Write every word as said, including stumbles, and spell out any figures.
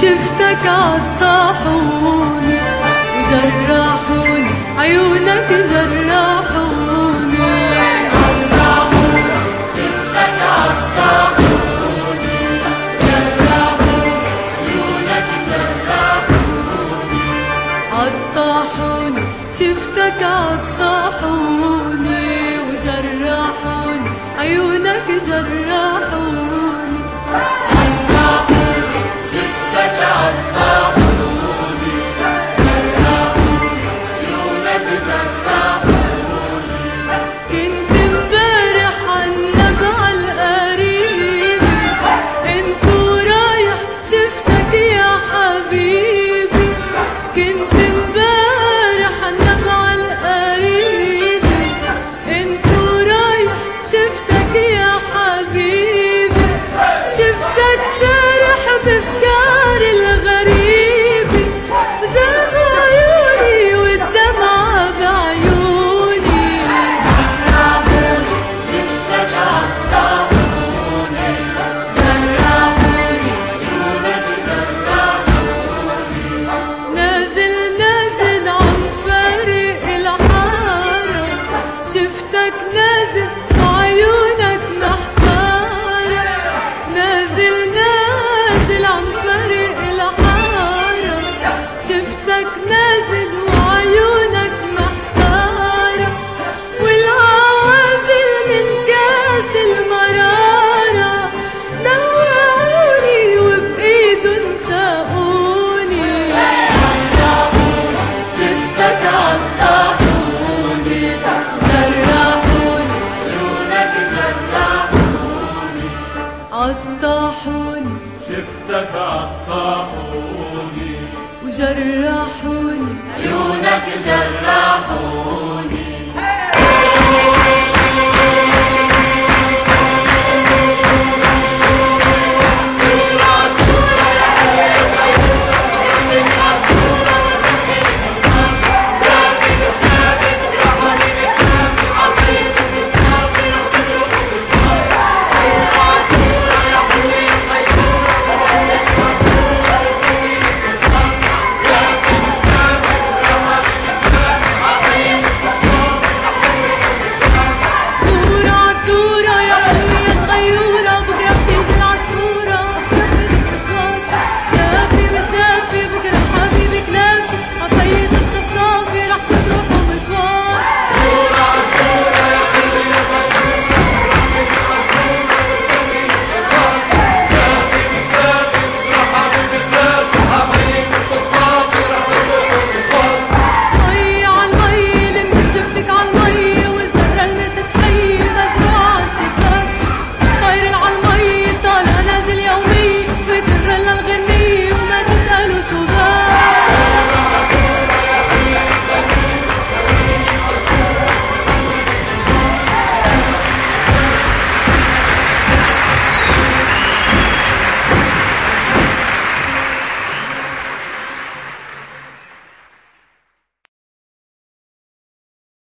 شفتك عالطاحوني وجرحوني، عيونك جرحوني. عالطاحوني شفتك عالطاحوني جرحوني، عيونك جرحوني. عالطاحوني شفتك عالطاحوني وجرحوني، عيونك جرحوني. شفتك نازل وعيونك محتارة، نازل نازل عم فارق الحارة. شفتك نازل وعيونك محتارة، والعازل من كاس المرارة دوعوني وبإيدن ساقوني. شفتك عالطاحوني عالطاحوني، شفتك عالطاحوني وجرحوني، عيونك جرحوني.